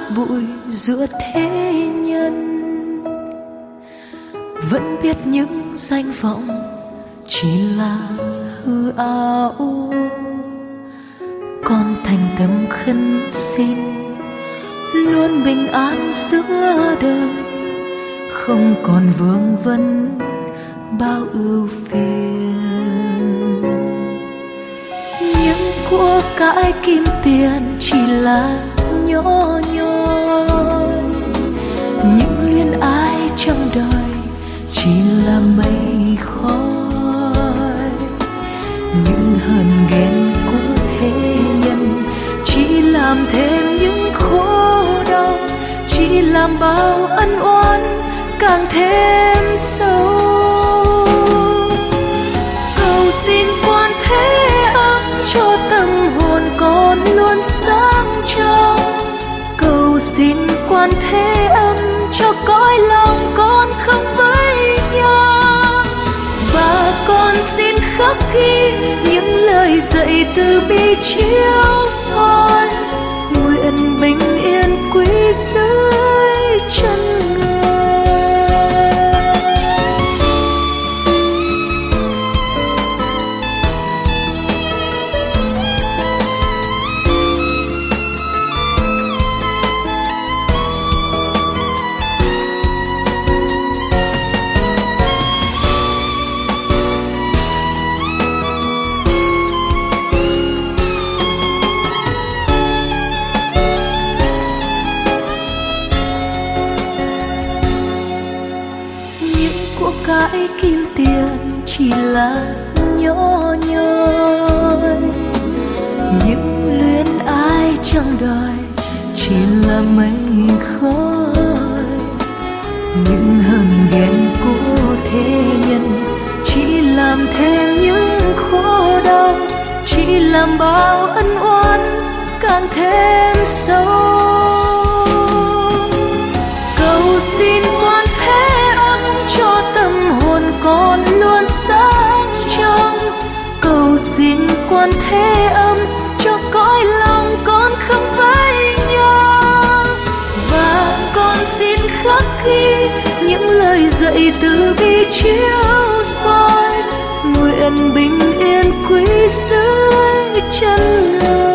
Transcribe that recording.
bụi giữa thế nhân. Vẫn biết những danh vọng chỉ là hư ảo, con thành tâm khấn xin luôn bình an giữa đời, không còn vương vấn bao ưu phiền. Những của cải kim tiền chỉ là nhỏ nhoi, những luyến ái trong đời chỉ là mây khói, những hờn ghen của thế nhân chỉ làm thêm những khổ đau, chỉ làm bao ân oán càng thêm sâu. Cầu xin Quan Thế Âm cho tâm hồn con luôn sáng trong, cầu xin Quan Thế Âm cho cõi lòng con không với nhau. Và con xin khắc ghi những lời dạy từ bi chiếu soi, nguyện bình yên quý dưới chân người. Cái kim tiền chỉ là nhỏ nhoi, những luyến ái trong đời chỉ là mây khói, những hờn ghen của thế nhân chỉ làm thêm những khổ đau, chỉ làm bao ân oán càng thêm sâu. Cầu xin Quan Thế Âm cho tâm hồn con luôn sáng trong, cầu xin Quan Thế Âm cho cõi lòng con không với nhau. Và con xin khắc ghi những lời dạy từ bi chiếu soi, nguyện bình yên quý dưới chân người.